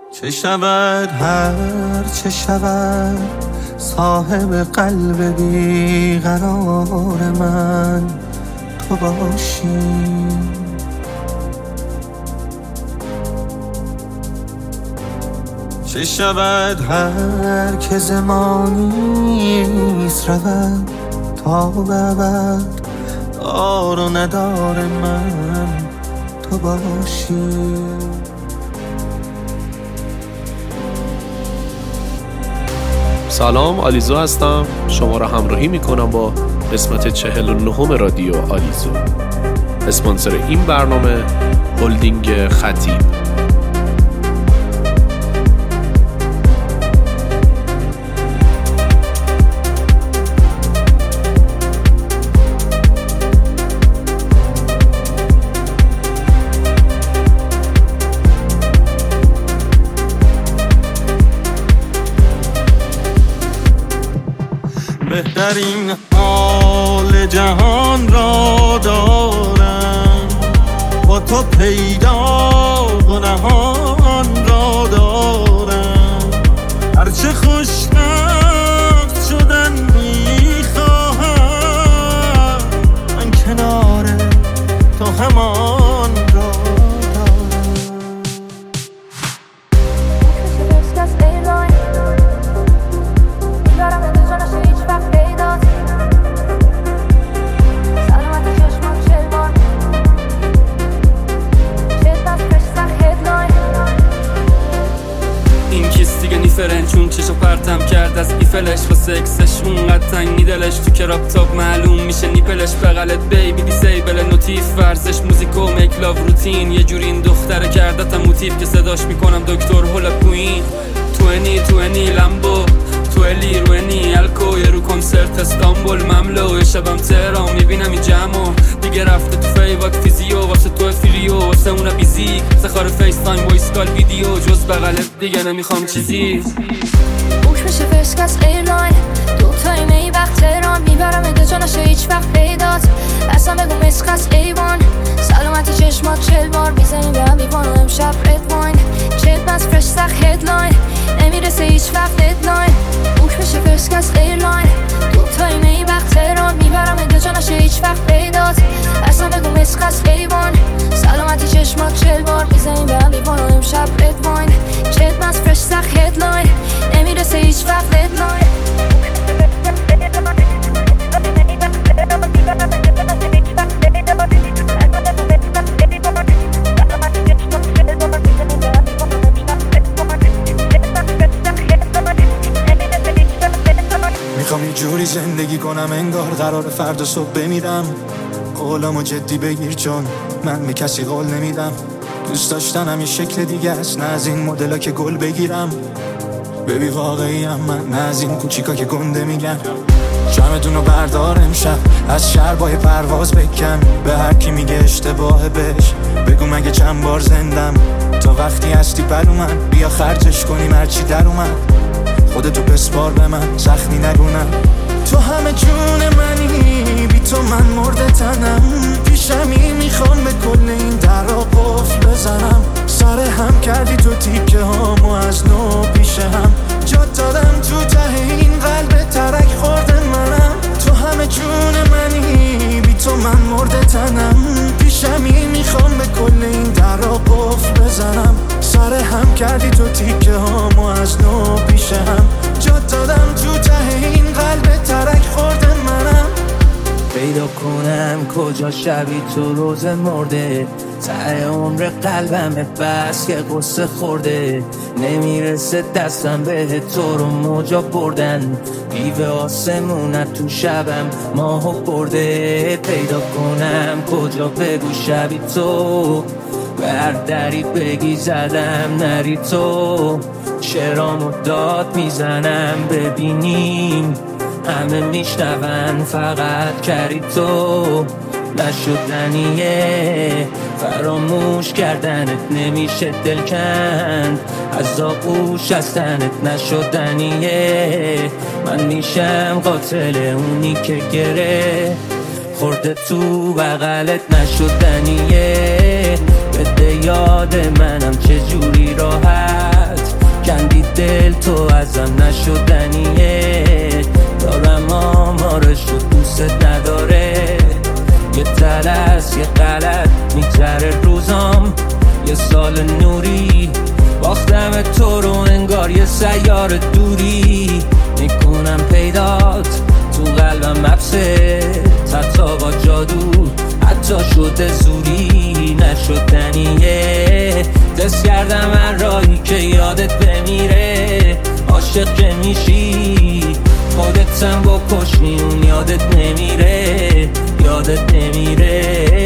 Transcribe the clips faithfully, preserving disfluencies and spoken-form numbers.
چه شود هر چه شود صاحب قلب بیقرار من تو باشی. چه شود هر که زمانیست رود تا ببد دار و ندار من تو باشی. سلام، آلیزو هستم. شما را همراهی میکنم با قسمت چهل و نهم رادیو آلیزو. اسپانسر این برنامه هلدینگ خطیب. بهترین حال جهان را دارم، با تو پیدا و نهان را دارم. هرچه خوشبخت شدن میخواهم، من کنار تو همان را چون چشو پرتم کرد از ایفلش واسه اکسش اونقدر تنگ دلش تو کراپ تاپ معلوم میشه نیپلش بغلت بیبی دیسیبل نوتیف ورزش موزیک و میک لاو روتین یه جوری این دختره کردتم موتیف که صداش میکنم دکتر هولا کوین توینی توینی لمبو تویلی روینی الکو یه رو کنسرت استانبول مملو یه شبم تهران میبینم این جمعو دیگه رفته تو فیوات فیزیو واسه تو فریو واسه اونا بیزیک سخار فیس تایم وایس کال ویدیو جز بغلت دیگه نمیخوام چیزی. بوش میشه فرسکس ایرلاین دو تایم ای وقت تهران میبرم اده جا نشه هیچ وقت پیدات اصلا بگو مسخص ایوان سلامتی چشمات چل بار میزنیم به هم بیوان و امشب رد واین چل بس فرش سخ هدلاین نمیرسه هیچ وقت ددلاین. بوش میشه فرسکس ایرلاین دو تایم ای وقت تهران میبرم اده جا نشه هیچ وقت پیدات اصلا بگو مسخص ایوان سلامتی چشمات چل بار میزنیم به هم بیوان و امشب رد واین چل بس فرش سخ هدلاین نمیرسه هیچ وقت ددلاین. میخوام یه جوری زندگی کنم انگار قرار فردا صبح بمیرم. قولمو جدی بگیر چون من به کسی قول نمیدم. دوست داشتنم یه شکل دیگه است، نه از این مدلا که گل بگیرم. ببی واقعیم من، نه از این کوچیکا که گنده میگن. شمدونو بردار امشب از شربای پرواز بکن. به هر کی میگه اشتباهه بهش بگو مگه چند بار زندم. تا وقتی هستی پلو من بیا خرجش کنیم هرچی در اومد. خودتو بسپار به من زخمی نگونم. تو همه جون منی بی تو من مرده تنم. پیشمی میخوام به کل این درا قفل بزنم. سر هم کردی تو تیکه هامو از نو پیش هم جات دادم تو ته این قلب ترک خورده منم. تو همه جون منی بی تو من مرده تنم. پیشمی میخوام به کل این درا قفل بزنم. سر هم کردی تو تیکه هامو از نو پیش هم جات دادم تو ته این قلب ترک خورده منم. پیدا کنم کجا شبی تو روز مرده ته عمر قلبم بس که قصه خورده نمیرسه دستم به تو رو موجا بردن بیوه آسمونت تو شبم ماهو برده. پیدا کنم کجا بگو شبی تو بردری بگی زدم نری تو شرامو داد میزنم ببینیم همه میشنون فقط کردی تو نشدنیه فراموش کردنت نمیشه دل کند از آغوش از تنت نشدنیه من میشم قاتل اونی که گره خورده تو بغلت نشدنیه بده یاد منم چه جوری راحت ازم نشدنیه. دارم آمارش رو دوست نداره. یه تلس یه غلط میگذره روزام، یه سال نوری باختم تو رو انگار یه سیار دوری. میکنم پیدات تو قلبم مبسه، حتی با جادو حتی شده زوری نشدنیه. دست کردم من راهی که یادت بمیره. عاشق که میشی خودتم بکشی اون یادت نمیره، یادت نمیره.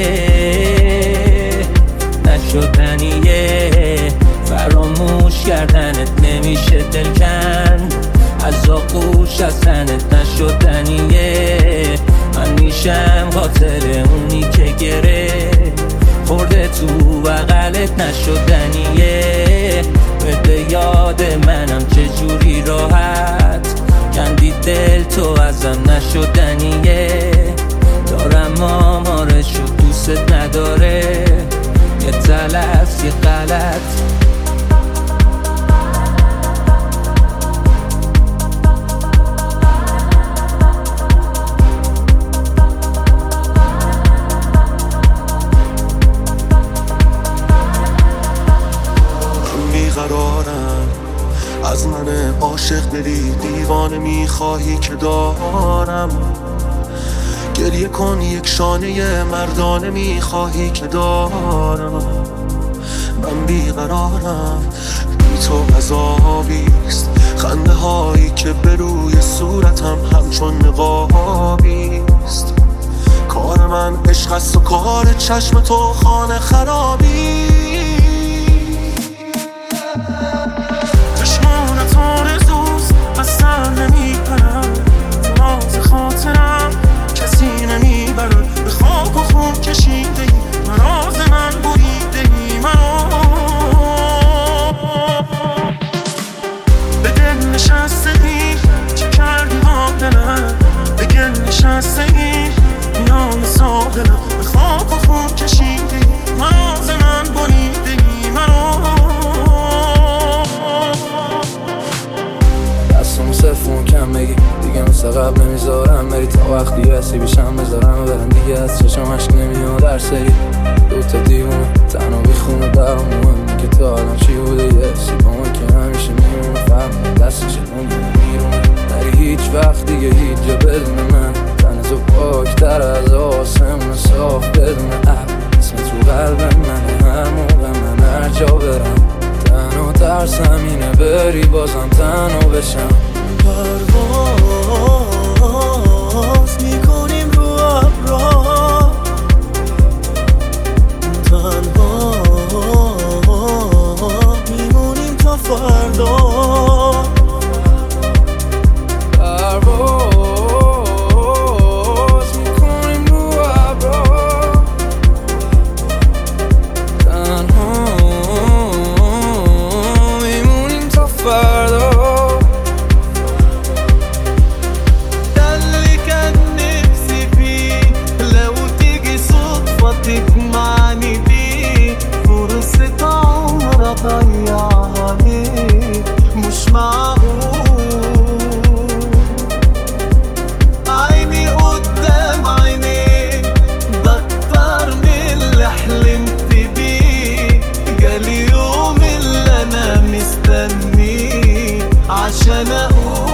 نشدنیه فراموش کردنت نمیشه دلکن، از آغوش از تنت نشدنیه. من میشم قاتل اونی که گره خورده تو بغلت نشدنیه. بده یاد منم چجوری راحت کندی دل تو ازم نشدنیه. دارم آمارش رو دوست نداره. یه تلس یه غلط بیقرارم از من عاشق دلی دیوانه میخواهی که دارم. گریه کن یک شانه مردانه میخواهی که دارم. من بیقرارم بی تو عذابیست، خنده هایی که به روی صورتم همچون نقابیست. کار من عشق است و کار چشم تو خانه خرابی. چشمانت آرزوست از سر نمیپرم، راز خاطرم کسی نمیبره. به خاک و خون کشیده ای مراز من بریده ای مرا. به دل نشسته ای چه کردی با دلم، به گل نشسته ای میان ساحلم. به خاک و خون کشیده ای مراز من بریده ای مرا. دستمو صفون کم بگی دیگه مثل قبل نمیذارم بری. تا وقتی هستی بیشم بذارم برم دیگه از چشم عشق نمیاد در سری. دوتا دیونه تنها بیخونه درمون میگه تا الان چی بوده یه سی با من که همیشه میمونه. فهم دست چطور میرونه نری هیچ وقت دیگه هیچ جا بدون من. تن تو پاکتر از آسمون صاف بدون اب. اسم تو قلب من هر موقع من هر جا برم. تنها ترسم اینه بری بازم تنها بشم. پرواز میکنیم رو ابرها، تنها میمونیم تا فردا. پرواز میکنیم رو ابرها، تنها میمونیم تا فردا. تجمعني بيك فرصة عمر أضيعها ليك مش معقول. عيني قدام عينيك ده أكتر من اللي حلمت بيه. جالي يوم اللي أنا مستنيه عشان أقول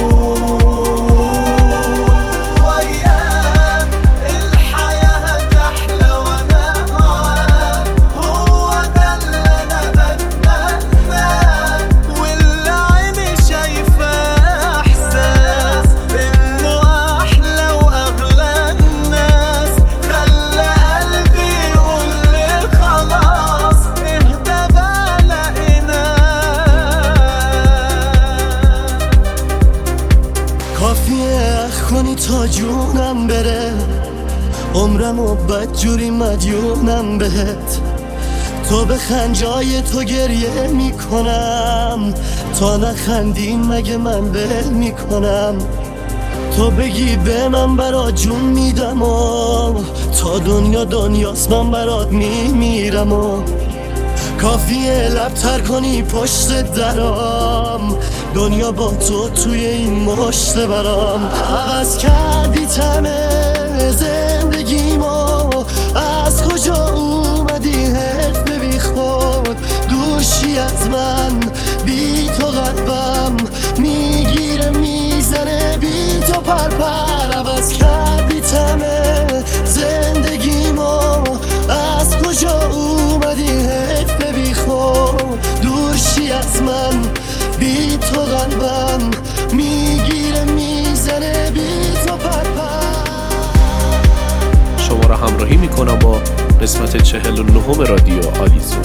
تا جونم بره. عمرم و بدجوری مدیونم بهت. تو بخند جای تو گریه میکنم، تا نخندی مگه من بل میکنم. تو بگی به من برات جون میدم و تا دنیا دنیاست من برات میمیرم و کافیه لب تر کنی پشت درام، دنیا با تو توی این مشت برام. عوض کردی تمه زندگیمو، از کجا اومدی حرف بی خود؟ دوشی از من بی تو قلبم میگیره میزنه بی تو پرپر. عوض کردی تمه زندگیمو، از کجا اومدی حرف بی خود؟ دوشی از من بی تو قلبم میگیره میزنه بی تو پرپر. شما را همراهی میکنم با قسمت چهل و نهم رادیو آلیزو.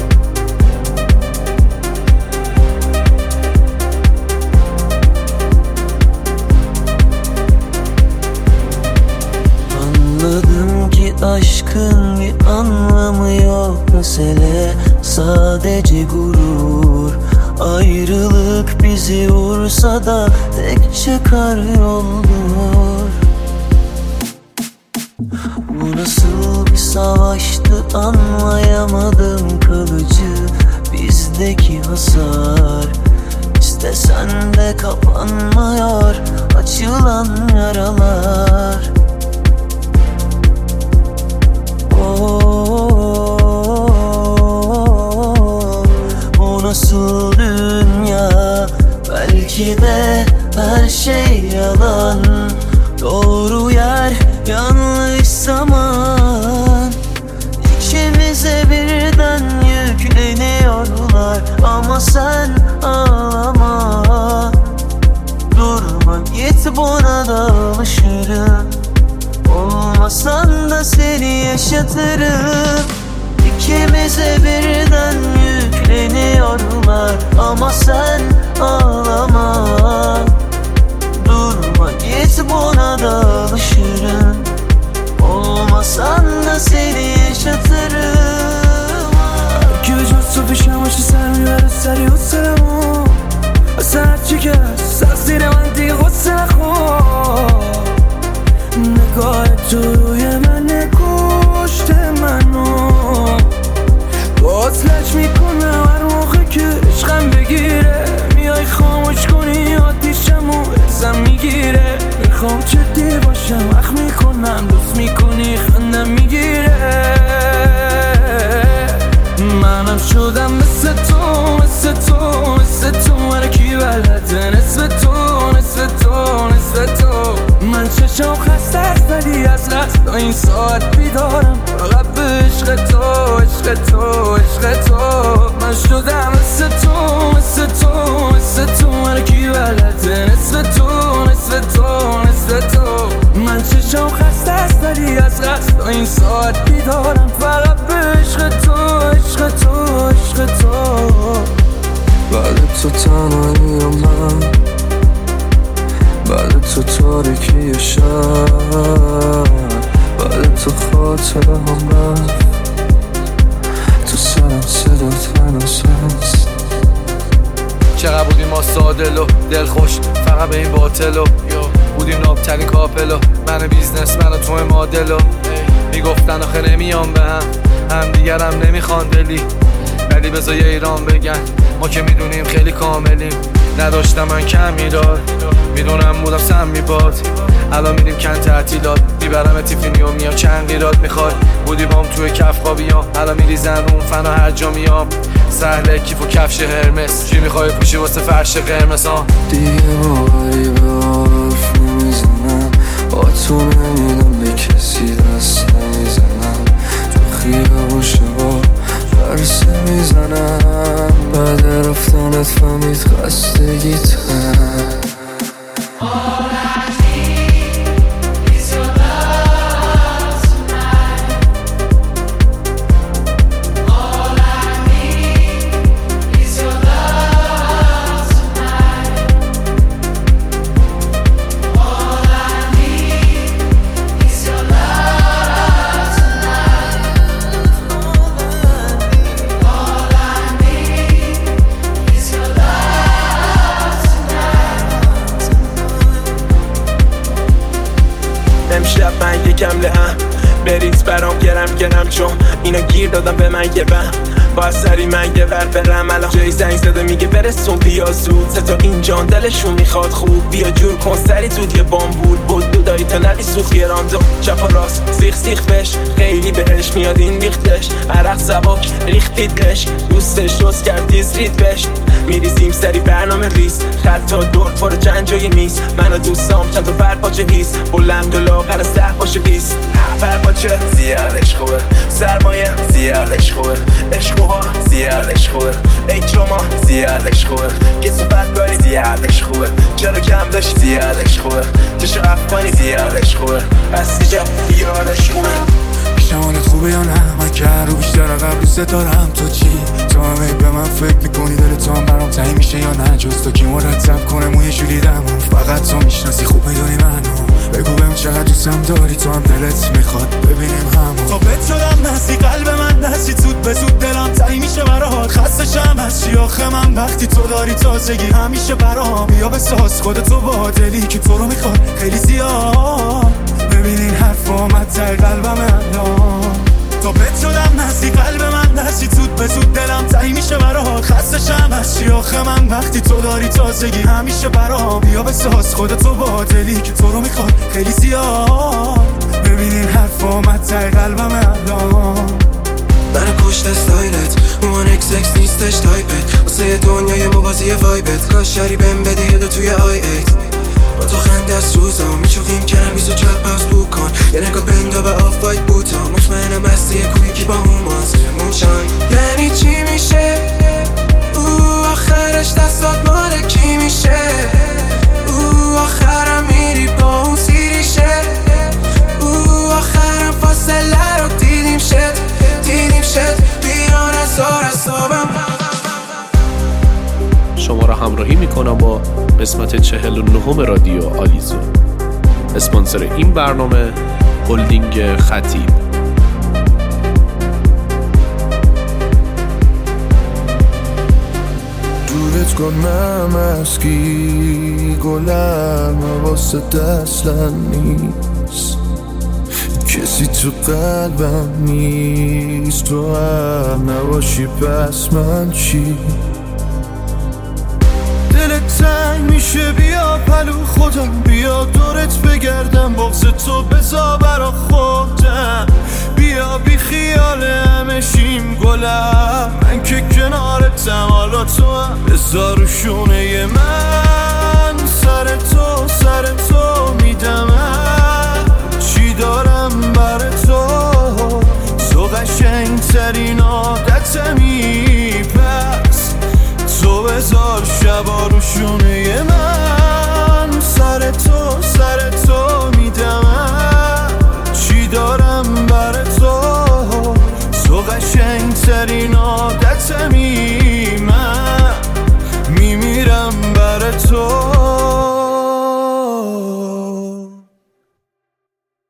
Anladım ki aşkın bir anlamı yok, mesele sadece gurur. Ayrılık bizi vursa da tek çıkar yoldur. Bu nasıl bir savaştı anlayamadım, kalıcı bizdeki hasar. İstesen de kapanmıyor açılan yaralar. O nasıl dünya? Belki de her şey yalan. Doğru yer, yanlış zaman. İkimize birden yükleniyorlar. Ama sen ağlama, durma git, buna da alışırım. Olmasan da seni yaşatırım. İkimize birden yükleniyorlar. Ama sen ağlama, durma git, buna da alışırım. Olmasan da seni yaşatırım. Chiuso il sufficiente, ci serve per stare ussamo. Sarci che sassi davanti rossa la نگاه تو روی من کشته منو، وصلش میکنم هر موقع که عشقم بگیره. میای خاموش کنی آتیشمو ازم میگیره. میخوام جدی باشم اخ میکنم، دوست میکنی خندم میگیره. منم شدم مثل تو، مثل تو، مثل تو. هرکی بلده نصف تو، نصف تو، نصف تو. من چشم خسته است ولی از قصد تا این ساعت بیدارم. فقط به عشق تو، عشق تو، عشق تو. من شدم مثل تو، مثل تو، مثل تو. هرکی بلده نصف تو، نصف تو، نصف تو. من چشم خسته است ولی از قصد تا این ساعت بیدارم. فقط به عشق تو، عشق تو، عشق تو. بعد تو تنهاییم من، بعد تو تاریکی شب، بعد تو خاطره هم رفت. تو سرم صدات هنوز هست. چقدر بودیم ما سادل و دلخوش، فقط به این باطل و بودیم نابترین کاپل و من بیزنس من و تو مادل و میگفتن آخه نمیام به هم، هم دیگرم نمیخوان دلی. ولی بذار ایران بگن ما که میدونیم خیلی کاملیم. نداشتم من کم میداد، میدونم بودم سم میباد. الان میریم کن تعطیلات، میبرم تیفینی و میام چند قیرات. میخوای بودی بام توی کف خوابیام، الان میریزن روم فنا هر جا میام. سهله کیف و کفش هرمس، چی میخوای پوشی واسه فرش قرمز ها؟ دیگه باوری به حرف نمیزنم، با تو نمیدم به کسی دست نمیزنم. تو خیابون شبا برسه میزنم، بعد رفتنت فهمید خستگیتم. امشب من یکم لهم بریز برام گرم گرم، چون اینا گیر دادم به من یه بهم. باید سری من یه ور برم الان جای زنگ زده میگه برسون بیا زود سه تا این جان دلشون میخواد خوب بیا جور کن سری زود یه بامبول بود دودایی تا ندی سوخ یه راندو چپ و راست سیخ سیخ بش خیلی بهش میاد این بیختش عرق سباک ریختیدش دوستش دوست کرد دیز رید بش میریزیم سری برنامه ریس خط تا دور پر چند جای نیست من و دوستام چند تا برپاچه هیس بلند و لاغر سر باشه بیست برپاچه زیادش خوبه سرمایه زیادش خوبه عشقوها زیادش خوبه ای چوما زیادش خوبه کسو بدگاری زیادش خوبه چرا کم داشت زیادش خوبه چشو افغانی زیادش خوبه پس دیجا یادش خوبه شمالت خوبه یا نه من که رو بیشتر قبل دوست دارم تو چی تو همه به من فکر میکنی دل تو هم برام تایی میشه یا نه جز تو کی مرتب کنه موی جولی دمم فقط تو میشناسی خوب میدونی منو بگو بهم چقدر دوستم داری تو هم دلت میخواد ببینیم همو تا بهت شدم نسی قلب من دستی زود به زود دلم تایی میشه برات خسته شم از شیاخه من وقتی تو داری تازگی همیشه برام بیا بساز خودتو با دلی که تو رو میخواد خیلی زیاد ببینین حرف آمد تای قلبم الان تا بهت شدم نسی قلب من دستی زود به زود دلم تایی میشه برات خسته شم از شیاخه من وقتی تو داری تازگی همیشه برام بیا بساز خودتو با دلی که تو رو میخواد خیلی زیاد ببینین حرف آمد تای قلبم الان من کشت استایلت اون اکس اکس نیستش تایپت واسه دنیای موازی وایبت کاش شری بهم بده یه دو توی آی ایت با تو خنده از روزا میچوخیم کرم بیزو چپ باز بو کن یه نگاه بندا به آف وایت بوتا مطمئنم هستی کوی کی با همون زیرمون شاین یعنی چی میشه او آخرش دستات مال کی میشه او آخرم میری با اون سیریشه او آخرم فاصله رو دیدیم شد دیدیم شد بیران از آر اصابم شما را همراهی میکنم با قسمت چهل و نهم رادیو آلیزو. اسپانسر این برنامه هلدینگ خطیب. دورت کنم از کی گلم واسه دستن نیست کسی تو قلبم نیست تو هم نباشی پس من چی دلت تنگ میشه بیا پلو خودم بیا دورت بگردم بغض تو بزا برا خودم بیا بی خیال همه شیم گلم من که کنارتم حالا تو هم بزار شونه من سر تو سر تو میدمم چی دارم بر تو تو قشنگ ترین عادتمی پس تو بزار شبا رو شونه من سر تو سر تو میدمم چی دارم بر تو تو قشنگ ترین عادتمی